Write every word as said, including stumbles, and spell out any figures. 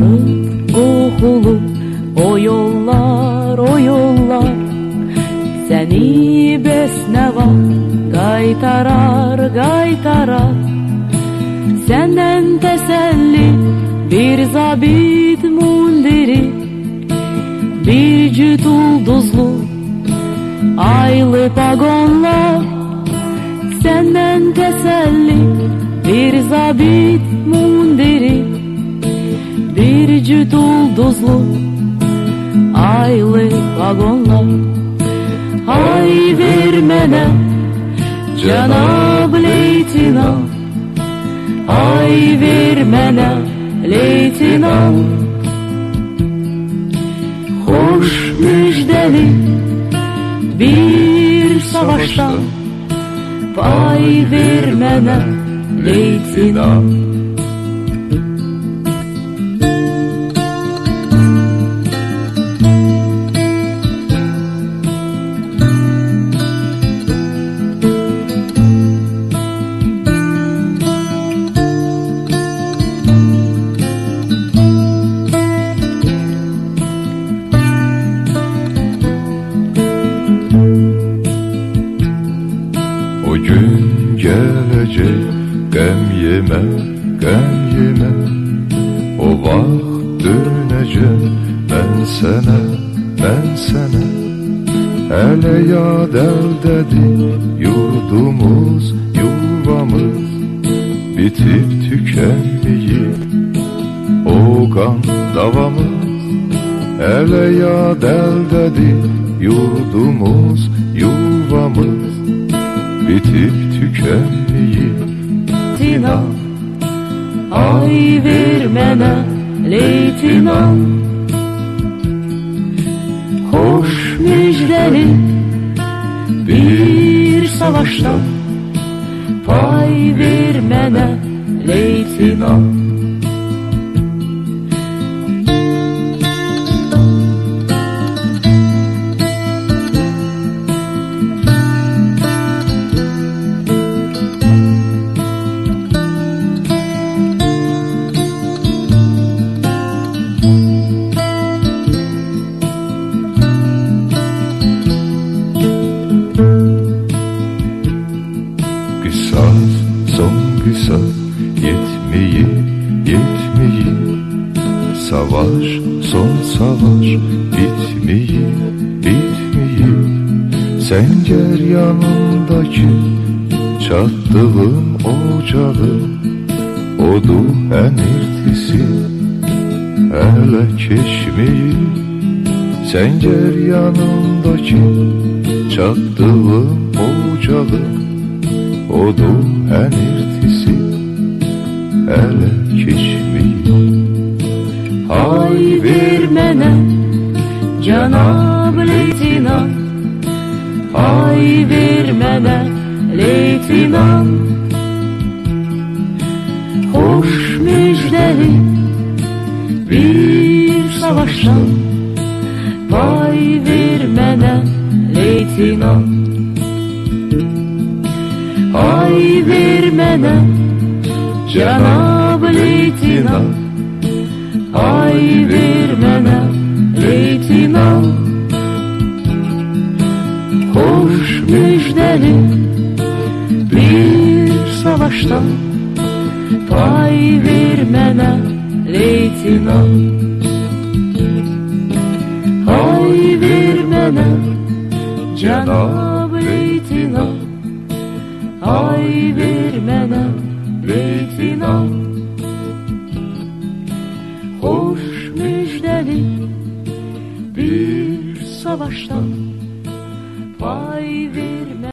Barıt kokulu o yollar, o yollar, seni besneva qaytarar, qaytarar. Senden teselli bir zabit mundiri, bir cüt ulduzlu aylı pagonlar. Senden teselli bir zabit mundiri, bir cüt ulduzlu aylı vagonlar. Ay vermene Cenab Leytinant, ay vermene Leytinant. Hoş müjdeli bir savaştan pay vermene Leytinant. O gün gelecek, gəm yemə, gəm yemə. O vaxt dönəcəm mən sənə, mən sənə. Hələ yad əldədir yurdumuz, yuvamız, bitib tükənməyib o qan davamız. Hələ yad əldədir yurdumuz, yuvamız, bitip tükenmeyip. Leytinant, ay vermene Leytinant. Hoş müjdeli bir savaştan pay vermene Leytinant. Kısas, son kısas, yetmeyip, yetmeyip. Savaş, son savaş, bitmeyip, bitmeyip. Sen gel yanındaki çattığım ocağım, odu hənirtisi hələ keçmeyip. Sen gel yanındaki çattığım ocağım, odu hənirtisi hələ keçmeyip. Ay vermene Cenab Leytinant, ay vermene Leytinant. Hoş müjdeli bir savaştan pay vermene Leytinant. Ay vermene Cenab Leytinant, ay vermene Leytinant. Hoş müjdeli bir savaştan pay vermene Leytinant. Ay vermene Cenab Leytinant, ay vermene Leytinant. Hoş müjdeli bir savaştan pay ver